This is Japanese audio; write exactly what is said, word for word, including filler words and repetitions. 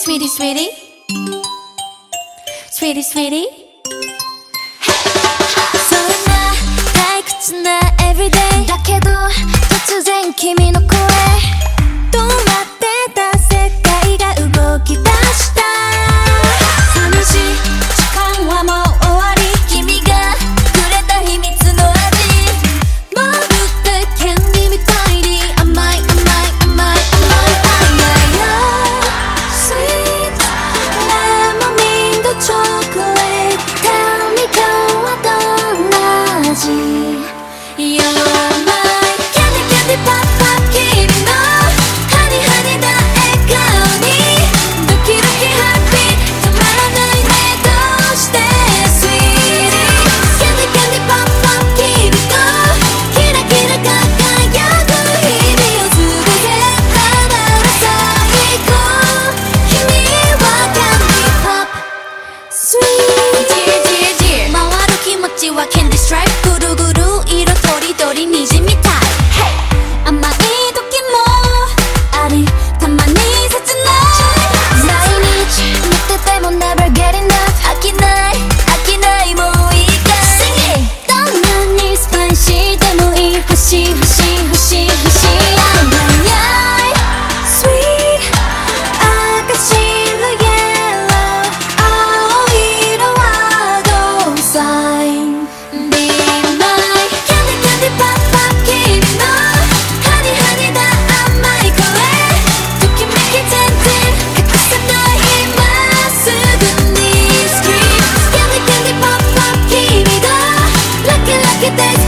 sweetie sweetie sweetie sweetie そんな退屈な everyday だけど突然君の声止まってた世界が動き出した寂しい時間はもう終わり君がくれた秘密の味まるでキャンディーみたいに甘い甘い甘い甘いSweet lemonade chocolate Tell me今日はどんな味 You're my candy candy pop pop 君のハニハニな笑顔にドキドキハッピー止まらないねどうして Sweetie candy candy pop pop 君とキラキラ輝く日々を過ごせたなら最高君は candy pop Sweet Dear dear dear 回る気持ちは candy stripe ぐるぐる色とりどり虹みたい Hey 甘い時もありたまに切ない毎日見てても never get enough 飽きない飽きないもういいかいどんなにスパイシーでもいい欲しい欲しい欲しい欲しい Sweet 赤白イエロー青色はゴーサイン Be my candy candy pop pop 君のハニハニな甘い声ときめき全然隠せない今すぐに Scream Candy candy pop pop 君がラッキーラッキーで